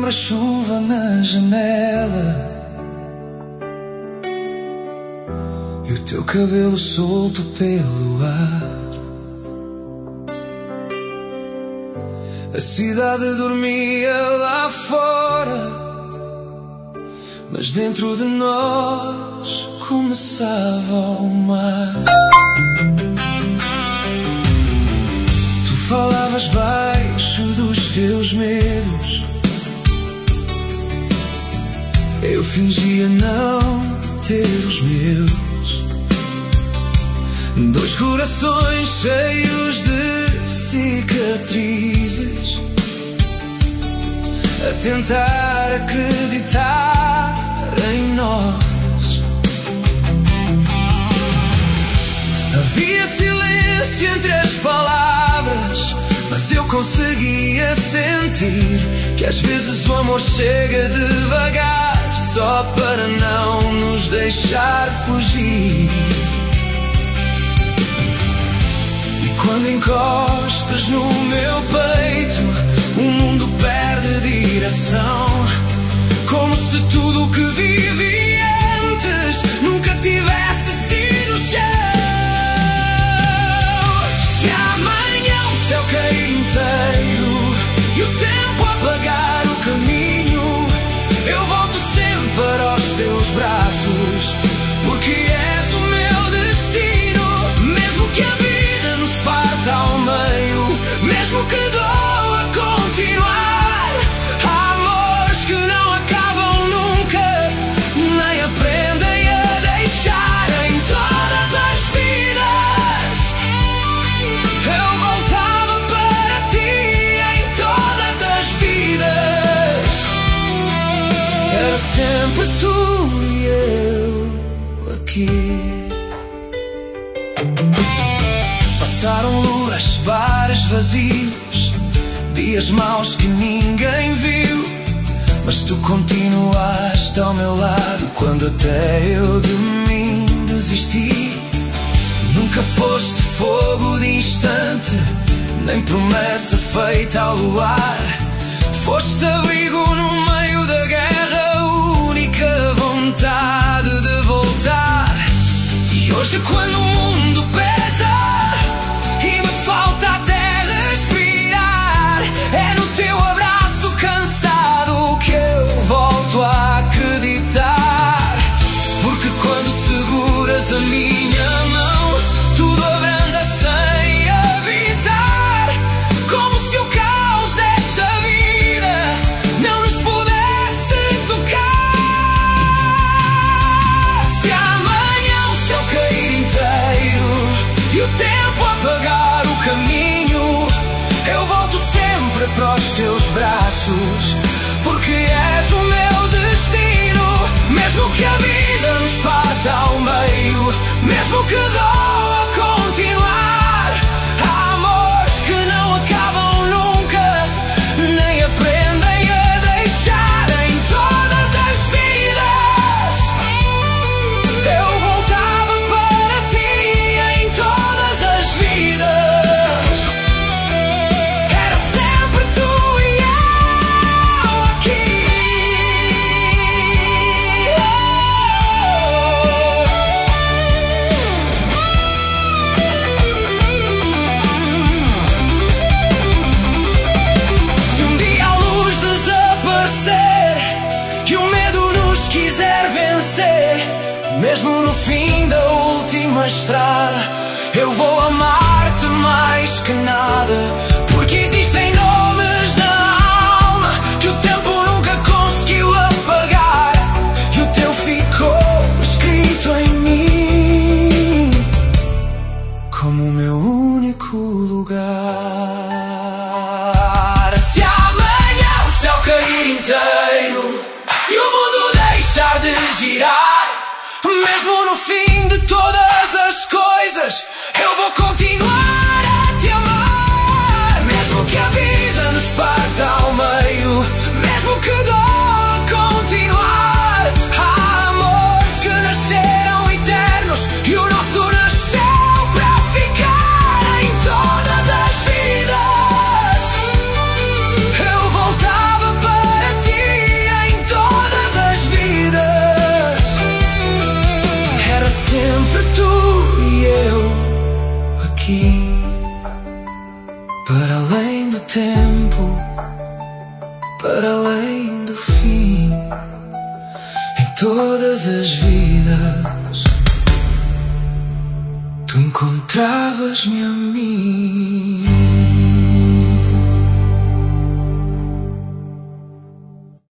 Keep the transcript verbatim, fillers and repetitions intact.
lembro a chuva na janela e o teu cabelo solto pelo ar. A cidade dormia lá fora, mas dentro de nós começava o mar. Tu falavas baixo dos teus medos, eu fingia não ter os meus. Dois corações cheios de cicatrizes, a tentar acreditar em nós. Havia silêncio entre as palavras, mas eu conseguia sentir que às vezes o amor chega devagar, só para não nos deixar fugir. E quando encostas no meu peito, o mundo perde direção, como se tudo o que vivi antes nunca tivesse sido chão. Se amanhã o céu cair inteiro e o tempo apagar o caminho, eu volto sempre para os teus braços, porque és o meu destino. Mesmo que a vida nos parta ao meio, mesmo que doa continuar, há amores que não acabam nunca, nem aprendem a deixar. Em todas as vidas eu voltava para ti, em todas as vidas era sempre tu e eu aqui. Passaram luas, bares vazios, dias maus que ninguém viu, mas tu continuaste ao meu lado quando até eu de mim desisti. Nunca foste fogo distante, nem promessa feita ao luar. Foste abrigo no meio da guerra, única vontade de voltar. E hoje quando o mundo pesa e me falta até respirar, é no teu abraço cansado que eu volto a acreditar. Porque quando seguras a minha mão, tudo abranda sem avisar, como se o caos desta vida não nos pudesse tocar. Se amanhã o céu cair inteiro e o tempo apagar o caminho, eu volto sempre para os teus braços, porque és o meu destino. Mesmo que a vida nos parta ao meio, mesmo que doa continuar, há amores que não acabam nunca, nem aprendem a deixar. Em todas as vidas eu voltava para ti, em todas as vidas era sempre tu e eu aqui. Se um dia a luz desaparecer e o medo nos quiser vencer, mesmo no fim da última estrada, eu vou amar-te mais que nada, porque existem nomes na alma que o tempo nunca conseguiu apagar, e o teu ficou escrito em mim como o meu único lugar. Se amanhã o céu cair inteiro e o mundo deixar de girar, mesmo no fim de todas as coisas, eu vou continuar a te amar. Mesmo que a vida nos parta ao meio, mesmo que doa continuar, há amores que nasceram eternos e o nosso nasceu para ficar. Em todas as vidas eu voltava para ti, aqui, para além do tempo, para além do fim, em todas as vidas, tu encontravas-me a mim.